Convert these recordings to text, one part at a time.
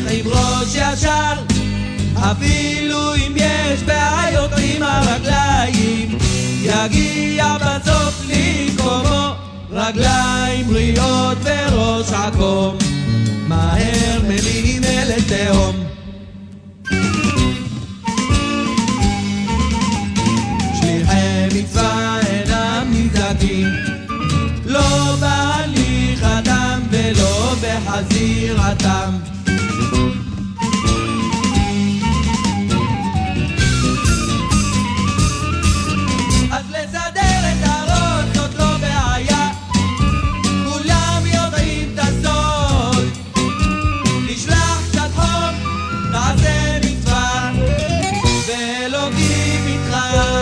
עם ראש ישר, אפילו אם יש בעיות עם הרגליים, יגיע בסוף למקומו, רגליים בריאות וראש עקום, מהר מניעים אל תהום. שליחי מצווה אינם נזעקים, לא בהליכתם ולא בחזירתם. אז לסדר את הראש זאת לא בעיה, כולם יודעים את הסוד, נשלח קצת חום, נעשה מצווה ואלוקים איתך.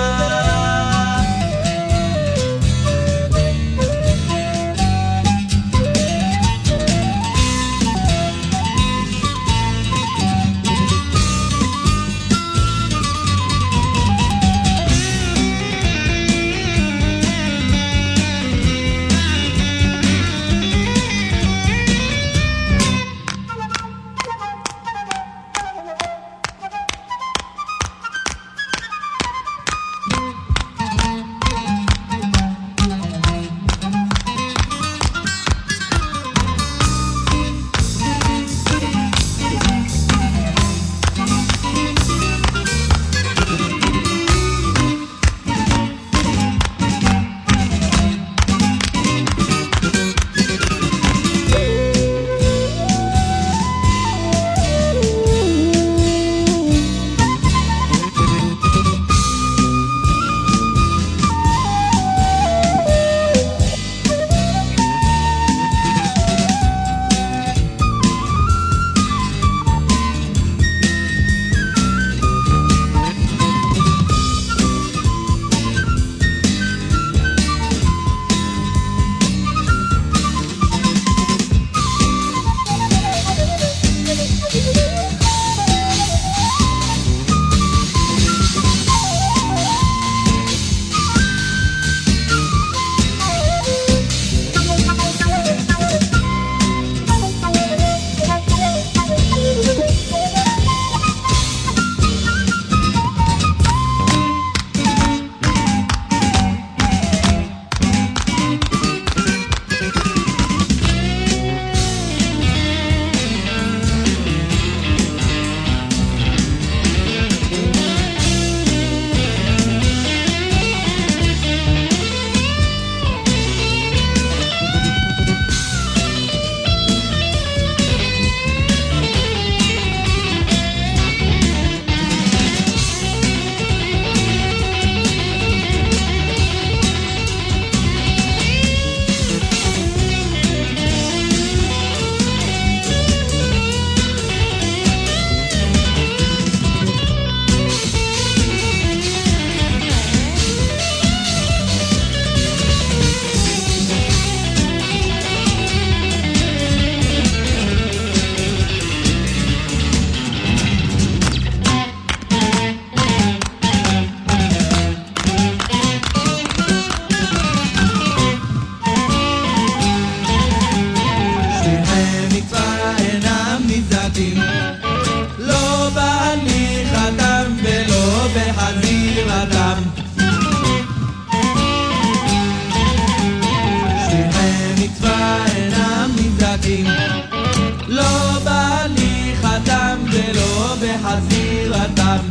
לא בהליכתם ולא בחזירתם. שליחי מצווה אינם נזעקים, לא בהליכתם ולא בחזירתם.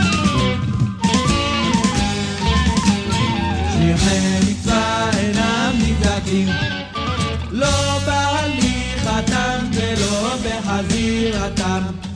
שליחי מצווה אינם נזעקים, לא בהליכתם ולא בחזירתם.